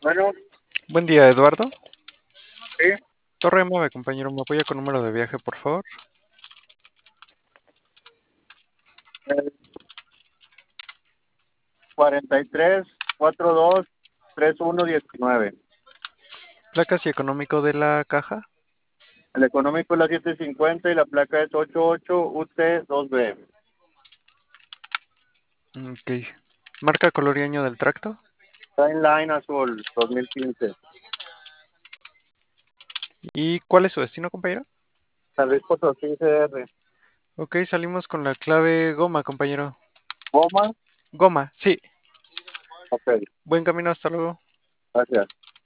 Bueno, Buen día, Eduardo. sí, Torre 9, compañero. ¿Me apoya con número de viaje, por favor? el 43 42 31 19. Placas y económico de la caja. El económico es la 750 y la placa es 88 UT2B. Ok. Marca, color y año del tracto. Line azul 2015. ¿Y cuál es su destino, compañero? San Luis Potosí CR. Ok, salimos con la clave goma, compañero. Goma. Goma, sí. Ok, Buen camino, hasta luego. gracias.